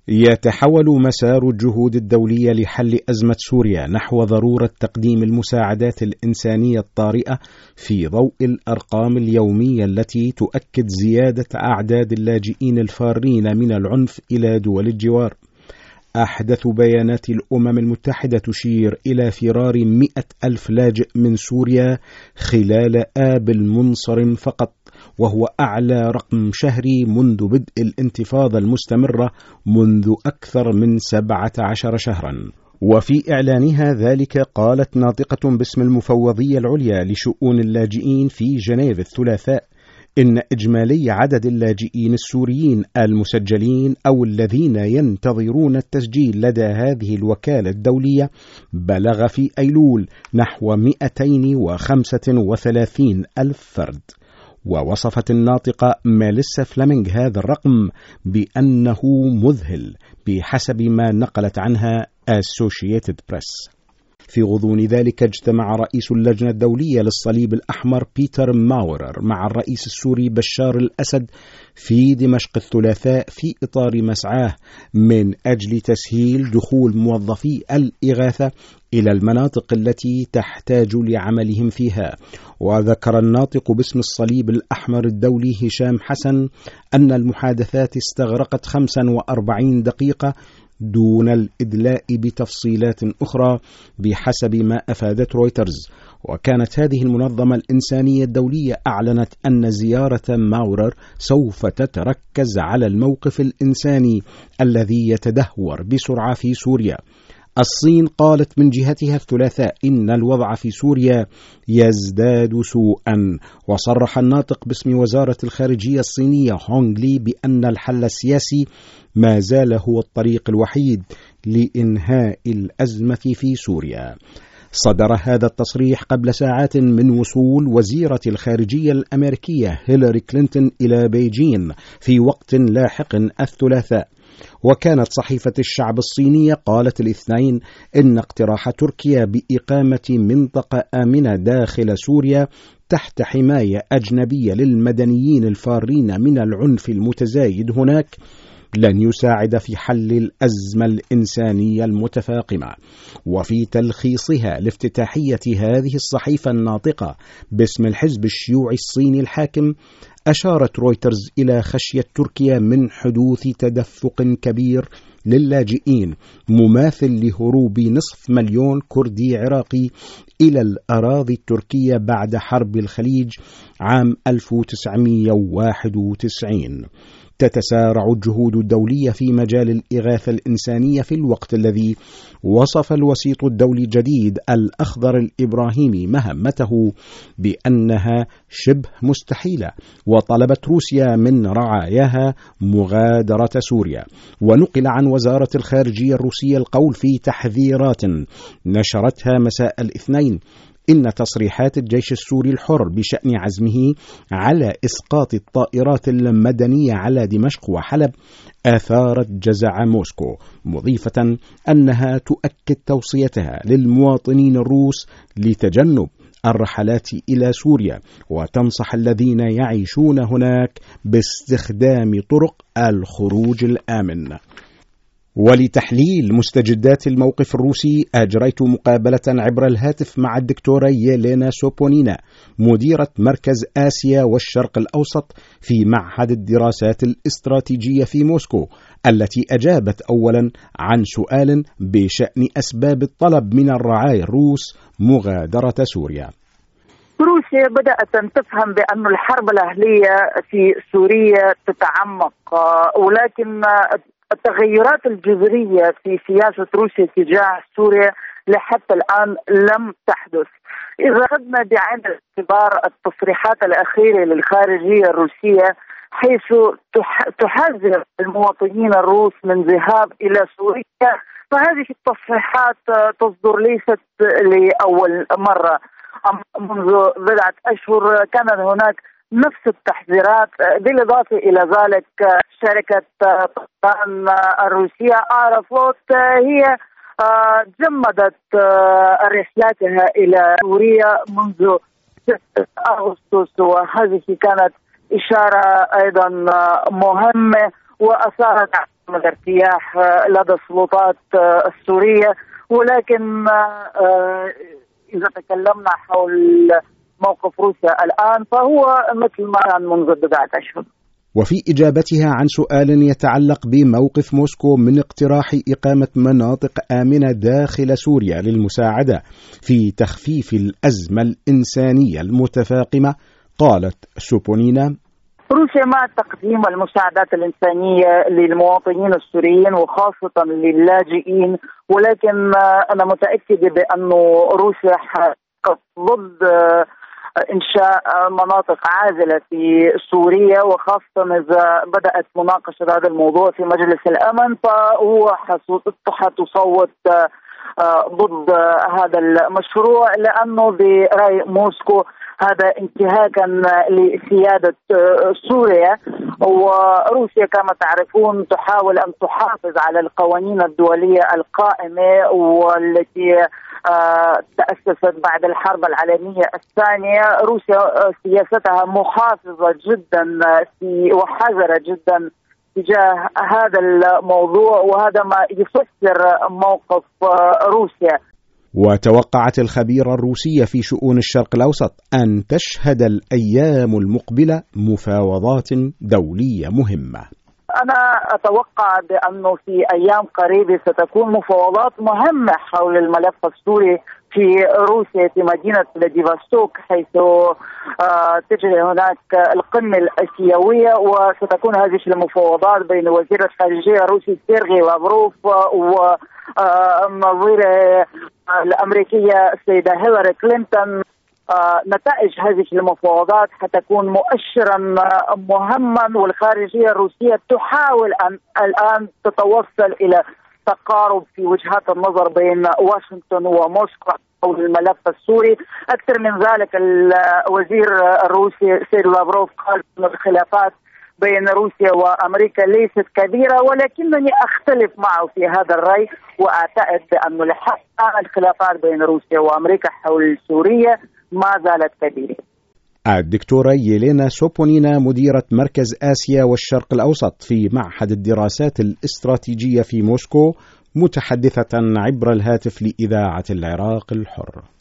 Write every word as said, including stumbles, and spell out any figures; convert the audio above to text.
يتحول مسار الجهود الدولية لحل أزمة سوريا نحو ضرورة تقديم المساعدات الإنسانية الطارئة في ضوء الأرقام اليومية التي تؤكد زيادة أعداد اللاجئين الفارين من العنف إلى دول الجوار. أحدث بيانات الأمم المتحدة تشير إلى فرار مئة ألف لاجئ من سوريا خلال آب المنصرم فقط، وهو أعلى رقم شهري منذ بدء الانتفاضة المستمرة منذ أكثر من سبعة عشر شهرا. وفي إعلانها ذلك قالت ناطقة باسم المفوضية العليا لشؤون اللاجئين في جنيف الثلاثاء إن إجمالي عدد اللاجئين السوريين المسجلين أو الذين ينتظرون التسجيل لدى هذه الوكالة الدولية بلغ في أيلول نحو مئتين وخمسة وثلاثين ألف فرد. ووصفت الناطقة ميليسا فلامينغ هذا الرقم بأنه مذهل بحسب ما نقلت عنها Associated Press. في غضون ذلك اجتمع رئيس اللجنة الدولية للصليب الأحمر بيتر ماورر مع الرئيس السوري بشار الأسد في دمشق الثلاثاء في إطار مسعاه من أجل تسهيل دخول موظفي الإغاثة إلى المناطق التي تحتاج لعملهم فيها. وذكر الناطق باسم الصليب الأحمر الدولي هشام حسن أن المحادثات استغرقت خمسة وأربعين دقيقة دون الإدلاء بتفصيلات أخرى بحسب ما أفادت رويترز. وكانت هذه المنظمة الإنسانية الدولية أعلنت أن زيارة ماورر سوف تتركز على الموقف الإنساني الذي يتدهور بسرعة في سوريا. الصين قالت من جهتها الثلاثاء إن الوضع في سوريا يزداد سوءا. وصرح الناطق باسم وزارة الخارجية الصينية هونغ لي بأن الحل السياسي ما زال هو الطريق الوحيد لإنهاء الأزمة في سوريا. صدر هذا التصريح قبل ساعات من وصول وزيرة الخارجية الأمريكية هيلاري كلينتون إلى بيجين في وقت لاحق الثلاثاء. وكانت صحيفة الشعب الصينية قالت الاثنين إن اقتراح تركيا بإقامة منطقة آمنة داخل سوريا تحت حماية أجنبية للمدنيين الفارين من العنف المتزايد هناك لن يساعد في حل الأزمة الإنسانية المتفاقمة. وفي تلخيصها لافتتاحية هذه الصحيفة الناطقة باسم الحزب الشيوعي الصيني الحاكم، أشارت رويترز إلى خشية تركيا من حدوث تدفق كبير للاجئين مماثل لهروب نصف مليون كردي عراقي إلى الأراضي التركية بعد حرب الخليج عام ألف وتسعمئة وواحد وتسعين. تتسارع الجهود الدولية في مجال الإغاثة الإنسانية في الوقت الذي وصف الوسيط الدولي الجديد الأخضر الإبراهيمي مهمته بأنها شبه مستحيلة، وطلبت روسيا من رعاياها مغادرة سوريا. ونقل عن وزارة الخارجية الروسية القول في تحذيرات نشرتها مساء الاثنين إن تصريحات الجيش السوري الحر بشأن عزمه على إسقاط الطائرات المدنية على دمشق وحلب أثارت جزع موسكو، مضيفة أنها تؤكد توصيتها للمواطنين الروس لتجنب الرحلات إلى سوريا، وتنصح الذين يعيشون هناك باستخدام طرق الخروج الآمن. ولتحليل مستجدات الموقف الروسي أجريت مقابلة عبر الهاتف مع الدكتورة ييلينا سوبونينا مديرة مركز آسيا والشرق الأوسط في معهد الدراسات الاستراتيجية في موسكو، التي أجابت أولا عن سؤال بشأن أسباب الطلب من الرعايا الروس مغادرة سوريا. روسيا بدأت تفهم بأن الحرب الأهلية في سوريا تتعمق، ولكن التغيرات الجذرية في سياسة روسيا تجاه سوريا لحتى الآن لم تحدث. إذا أخذنا بعين الاعتبار التصريحات الأخيرة للخارجية الروسية حيث تحذر المواطنين الروس من ذهاب إلى سوريا، فهذه التصريحات تصدر ليست لأول مرة. منذ بضعة أشهر كانت هناك نفس التحذيرات. بالإضافة إلى ذلك شركة طيران الروسية أيروفلوت هي جمدت رحلاتها إلى سوريا منذ ستة أغسطس، وهذه كانت إشارة أيضا مهمة. وأثارت عدم الارتياح لدى السلطات السورية. ولكن إذا تكلمنا حول موقف روسيا الآن فهو مثل ما كان منذ بضعة أشهر. وفي إجابتها عن سؤال يتعلق بموقف موسكو من اقتراح إقامة مناطق آمنة داخل سوريا للمساعدة في تخفيف الأزمة الإنسانية المتفاقمة، قالت سوبونينا: روسيا مع تقديم المساعدات الإنسانية للمواطنين السوريين وخاصة للاجئين، ولكن أنا متأكدة بأن روسيا ضد إنشاء مناطق عازلة في سوريا، وخاصة إذا بدأت مناقشة هذا الموضوع في مجلس الأمن فهو حتصوت ضد هذا المشروع، لأنه برأي موسكو هذا انتهاكا لسيادة سوريا. وروسيا كما تعرفون تحاول أن تحافظ على القوانين الدولية القائمة والتي تأسست بعد الحرب العالمية الثانية. روسيا سياستها محافظة جدا وحذرة جدا تجاه هذا الموضوع، وهذا ما يفسر موقف روسيا. وتوقعت الخبيرة الروسية في شؤون الشرق الأوسط أن تشهد الأيام المقبلة مفاوضات دولية مهمة. أنا أتوقع بأنه في أيام قريبة ستكون مفاوضات مهمة حول الملف السوري في روسيا في مدينة فلاديفستوك، حيث تجري هناك القمة الآسيوية، وستكون هذه المفاوضات بين وزير الخارجية الروسي سيرغي لافروف ونظيره الأمريكية السيدة هيلاري كلينتون. نتائج هذه المفاوضات حتكون مؤشرا مهما، والخارجية الروسية تحاول أن الآن تتوصل إلى تقارب في وجهات النظر بين واشنطن وموسكو حول الملف السوري. أكثر من ذلك الوزير الروسي سيد لافروف قال أن الخلافات بين روسيا وأمريكا ليست كبيرة، ولكنني أختلف معه في هذا الرأي، وأعتقد بأن لحق الخلافات بين روسيا وأمريكا حول سوريا ما زالت كبيرة. الدكتورة ييلينا سوبونينا مديرة مركز آسيا والشرق الأوسط في معهد الدراسات الاستراتيجية في موسكو، متحدثة عبر الهاتف لإذاعة العراق الحر.